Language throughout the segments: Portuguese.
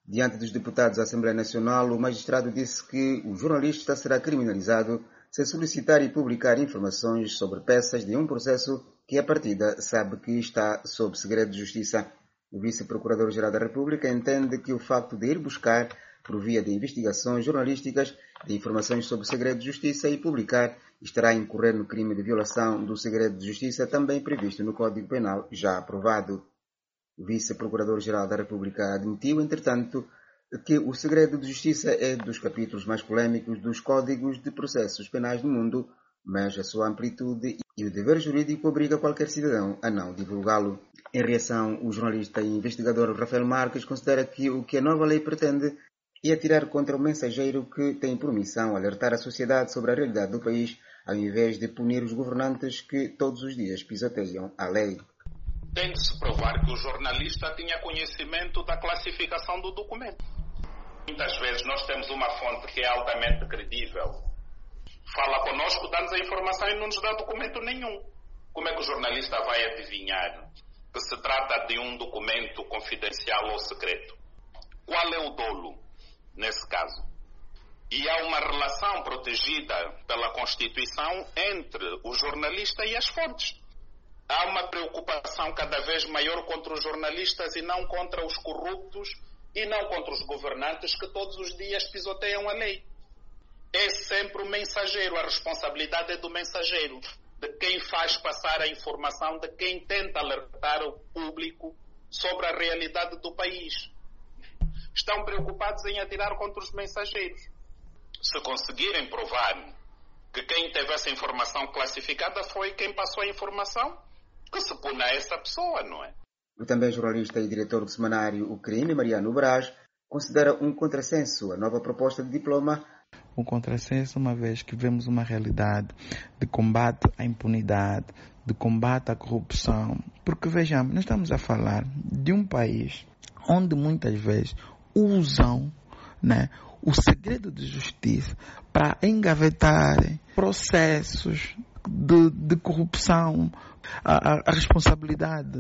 Diante dos deputados da Assembleia Nacional, o magistrado disse que o jornalista será criminalizado se solicitar e publicar informações sobre peças de um processo que, à partida, sabe que está sob segredo de justiça. O vice-procurador-geral da República entende que o facto de ir buscar, por via de investigações jornalísticas, de informações sobre segredo de justiça e publicar, estará a incorrer no crime de violação do segredo de justiça, também previsto no Código Penal, já aprovado. O vice-procurador-geral da República admitiu, entretanto, que o segredo de justiça é dos capítulos mais polêmicos dos códigos de processos penais do mundo, mas a sua amplitude e o dever jurídico obriga qualquer cidadão a não divulgá-lo. Em reação, o jornalista e investigador Rafael Marques considera que o que a nova lei pretende é atirar contra o mensageiro que tem por missão alertar a sociedade sobre a realidade do país, ao invés de punir os governantes que todos os dias pisoteiam a lei. Tem de se provar que o jornalista tinha conhecimento da classificação do documento. Muitas vezes nós temos uma fonte que é altamente credível. Fala conosco, dá-nos a informação e não nos dá documento nenhum. Como é que o jornalista vai adivinhar que se trata de um documento confidencial ou secreto? Qual é o dolo nesse caso? E há uma relação protegida pela Constituição entre o jornalista e as fontes. Há uma preocupação cada vez maior contra os jornalistas e não contra os corruptos e não contra os governantes que todos os dias pisoteiam a lei. É sempre o mensageiro, a responsabilidade é do mensageiro, de quem faz passar a informação, de quem tenta alertar o público sobre a realidade do país. Estão preocupados em atirar contra os mensageiros. Se conseguirem provar que quem teve essa informação classificada foi quem passou a informação, que se puna a essa pessoa, não é? O também jornalista e diretor do semanário O Crime, Mariano Braz, considera um contrassenso a nova proposta de diploma. Um contrassenso, uma vez que vemos uma realidade de combate à impunidade, de combate à corrupção. Porque, vejamos, nós estamos a falar de um país onde muitas vezes usam, né, o segredo de justiça para engavetarem processos de corrupção, a responsabilidade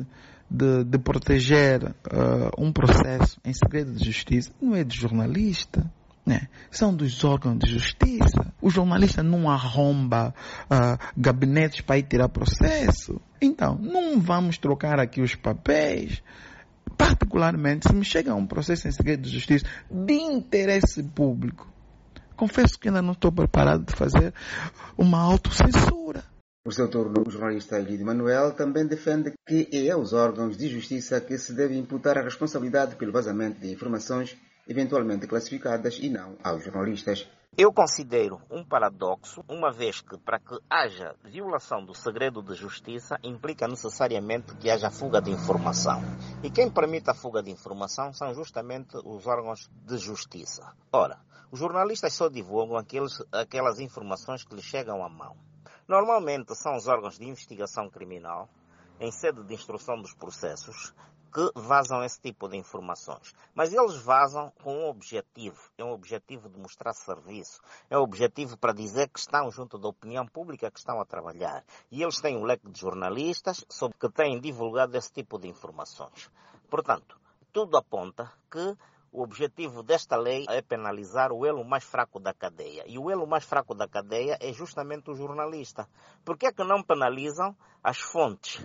de proteger um processo em segredo de justiça não é de jornalista, né? São dos órgãos de justiça. O jornalista não arromba gabinetes para ir tirar processo. Então, não vamos trocar aqui os papéis. Particularmente, se me chega a um processo em segredo de justiça de interesse público, confesso que ainda não estou preparado de fazer uma autocensura. Por seu turno, o jornalista Elidio Manuel também defende que é aos órgãos de justiça que se deve imputar a responsabilidade pelo vazamento de informações eventualmente classificadas e não aos jornalistas. Eu considero um paradoxo, uma vez que para que haja violação do segredo de justiça implica necessariamente que haja fuga de informação. E quem permite a fuga de informação são justamente os órgãos de justiça. Ora, os jornalistas só divulgam aquelas informações que lhes chegam à mão. Normalmente são os órgãos de investigação criminal, em sede de instrução dos processos, que vazam esse tipo de informações. Mas eles vazam com um objetivo. É um objetivo de mostrar serviço. É um objetivo para dizer que estão junto da opinião pública, que estão a trabalhar. E eles têm um leque de jornalistas sobre que têm divulgado esse tipo de informações. Portanto, tudo aponta que o objetivo desta lei é penalizar o elo mais fraco da cadeia. E o elo mais fraco da cadeia é justamente o jornalista. Por que é que não penalizam as fontes?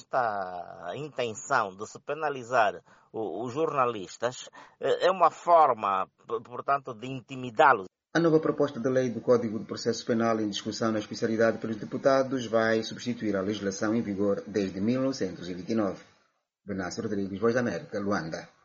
Esta intenção de se penalizar os jornalistas é uma forma, portanto, de intimidá-los. A nova proposta de lei do Código de Processo Penal em discussão na especialidade pelos deputados vai substituir a legislação em vigor desde 1929. Benácio Rodrigues, Voz da América, Luanda.